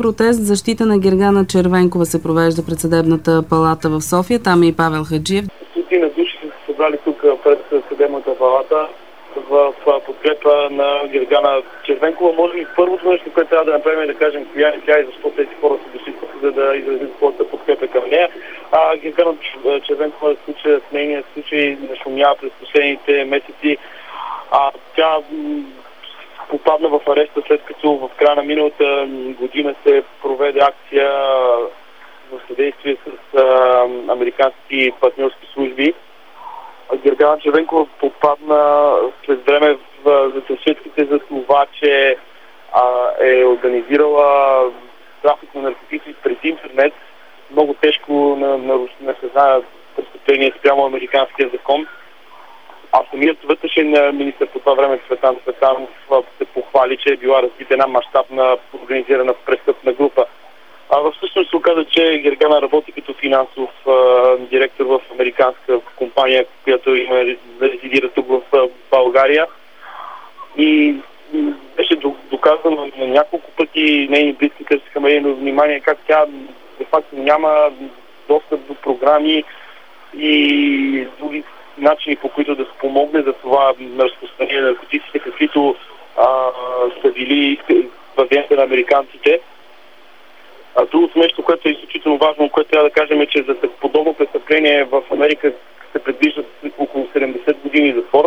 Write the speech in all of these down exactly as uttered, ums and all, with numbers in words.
Протест в защита на Гергана Червенкова се провежда пред Съдебната палата в София. Там е и Павел Хаджиев. Стотина души са се събрали тук пред Съдебната палата в подкрепа на Гергана Червенкова. Може би първото нещо, което трябва да направим, е да кажем коя е тя и защо тези хора са дошли, за да изразят своята подкрепа към нея. А Гергана Червенкова, случая с нейния случай нашумява през последните месеци. А тя попадна в ареста, след като в края на миналата година се проведе акция в съдействие с а, американски партньорски служби. Гергана Червенкова попадна след време в засъщетките за това, че а, е организирала трафик на наркотици през интернет. Много тежко наказание престъпление спрямо американския закон. А самият вътрешен министър по това време Цветан Цветанов се похвали, че е била разбита една мащабна организирана престъпна група. А всъщност се оказа, че Гергана работи като финансов а, директор в американска компания, която има резидира тук в България. И беше доказано на няколко пъти, нейни близки търсиха медийно внимание, как тя де факто няма достъп до програми и други начини, по които да спомогне за това разпространение на наркотиците, каквито а, са били въведените на американците. А другото нещо, което е изключително важно, което трябва да кажем, е, че за подобно престъпление в Америка се предвиждат около седемдесет години затвор.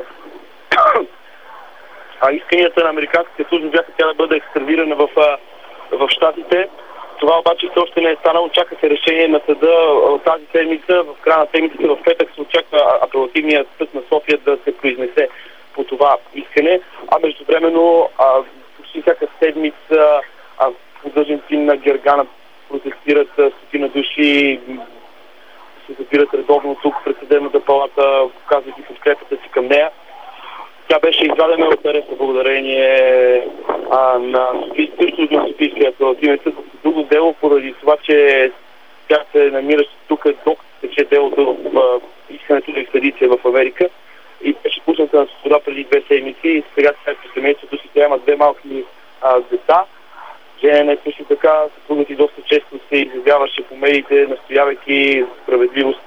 А исканията на американските служби бяха тя да бъде екстрадирана в, в щатите. Това обаче все още не е станало. Чака се решение на съда от тази седмица. В края на седмицата в петък се очаква апелативният съд на София да се произнесе по това искане. А междувременно почти всяка седмица поддържаници на Гергана протестират, стотина души се събират редовно тук пред Съдебната палата, показвайки подкрепата си към нея. Тя беше извадена от ареста благодарение а, на Софийския апелативен съд. Друго дело, поради това, че тя се намираше тук, докато тече делото в искането на екстрадиция в Америка и беше пусната на свобода преди две седмици и сега сега по семейството си тя има две малки а, деца. Женена е също така, съпругът и доста често се изявяваше по медиите, настоявайки за справедливост.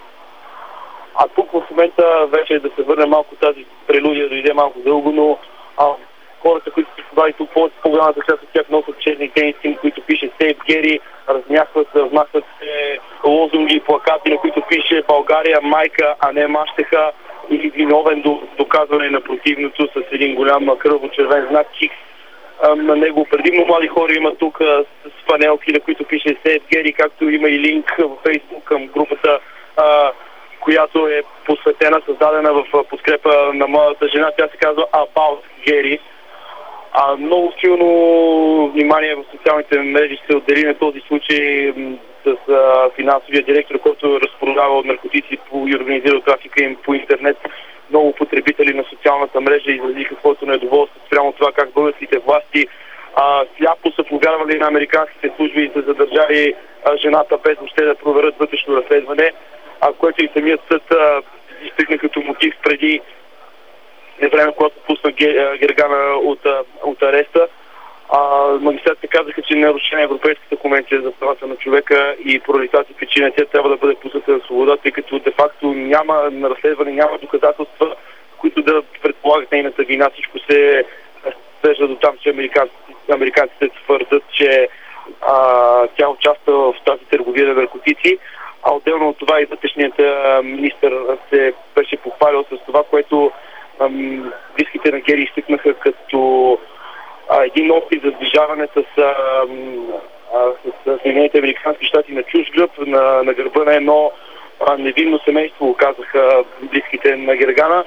А тук в момента вече да се върне малко тази прелюдия, дойде малко дълго, но а, хората, които се събрали тук, по-голямата част от тях носят черни тениски, които пише Сейф Гери, размяхват, размахват се лозунги и плакати, на които пише България майка, а не мащеха, или виновен до доказване на противното с един голям кръвно-червен знак Хикс. На него предимно млади хора има тук с панелки, на които пише Сейф Гери, както има и линк в Фейсбук към групата, а, която е посветена, създадена в подкрепа на моята жена. Тя се казва About Gary. А, много силно внимание в социалните мрежи се отдели на този случай с а, финансовия директор, който разпродава от наркотици и организира трафика им по интернет. Много потребители на социалната мрежа изразиха своето недоволство спрямо това как българските власти а, сляпо са повярвали на американските служби и са задържали а, жената без въобще да проверят вътрешно разследване, а което и самият съд изтъкна като мотив преди време, когато пусна Гергана от, от ареста. Магистратите казаха, че не е нарушена Европейската конвенция за правата на човека и поради тази причина тя трябва да бъде пусната на свобода, тъй като де-факто няма на разследване, няма доказателства, които да предполагат нейната вина. Всичко се свежда до там, че американците, американците твърдят, че а, тя участва в тази търговия на наркотици. А отделно от това и вътрешният министър се беше похвалил с това, което ам, близките на Гери изтъкнаха като а, един опит за сближаване с, а, а, с Съединените американски щати на чуж гръб, на, на гърба на едно а, невинно семейство, казаха близките на Гергана.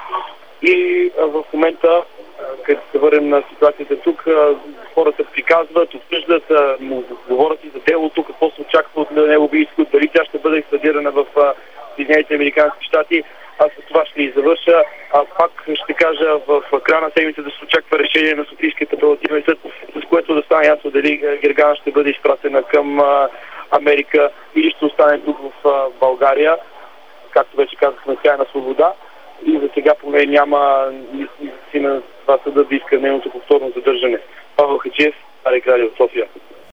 И а, в момента, като се върнем на ситуацията тук, хората приказват, обсъждат, му говорят и за делото, какво се очаква от него би искал, дали тя ще бъде екстрадирана в Съединените американски щати. Аз с това ще и завърша. А пак ще кажа, в края на седмица да се очаква решение на Софийския апелативен съд, с което да стане ясно дали Гергана ще бъде изпратена към Америка или ще остане тук в България. Както вече казахме, тя е на свобода. И за сега поне няма си на това съда да иска нейното повторно задържане. Павел Хаджиев, Дарик Радио, София.